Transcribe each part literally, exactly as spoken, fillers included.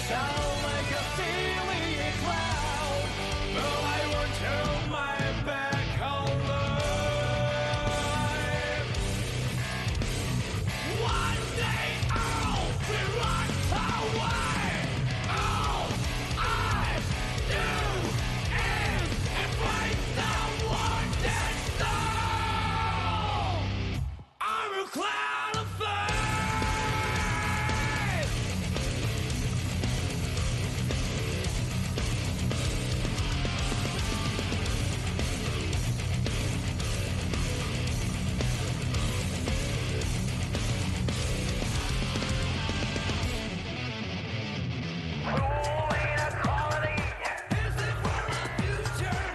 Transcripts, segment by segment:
sound like a silly clown. Well, I won't turn my back on life. One day I'll be locked away. All I do is embrace the wounded soul. I'm a cloud of fame. Is it for the future?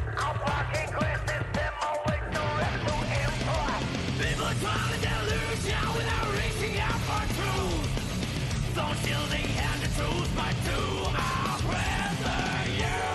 People try to delude you without reaching out for truth. Don't steal the hand the truth, but to oppressor you.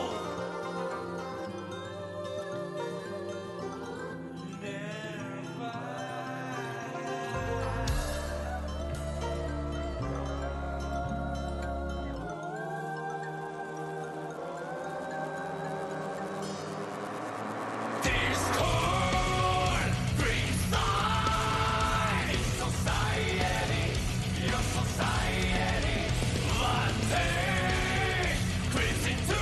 Discord, freestyle, society, your society, one day, creeps into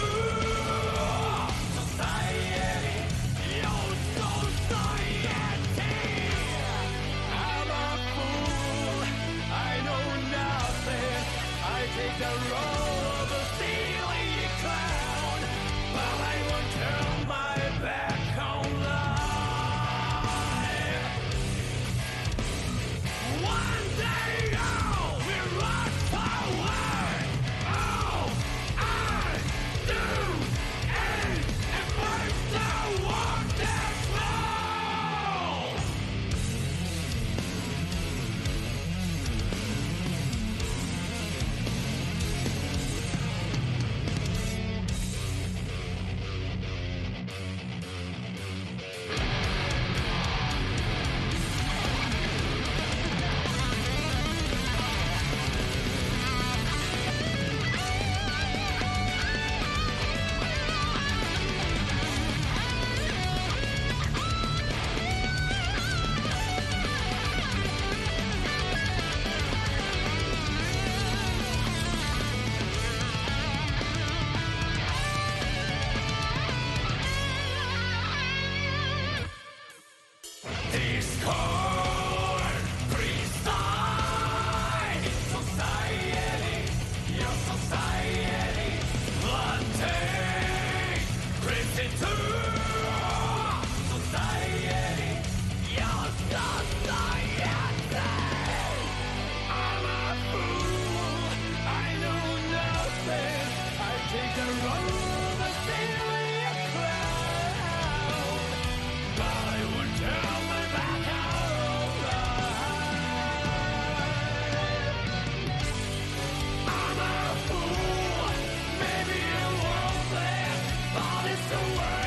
society, your society. I'm a fool, I know nothing, I take the role of a silly clown, but I won't turn my back on life. One day I'll be locked away. All I do is embrace the wounded soul. Discord, freestyle, society, your society, one day, creeps into society, your society. I'm a fool, I know nothing, I take the role of a silly clown, but I won't turn my back on life. I'm a fool, maybe you won't play, but it's the world.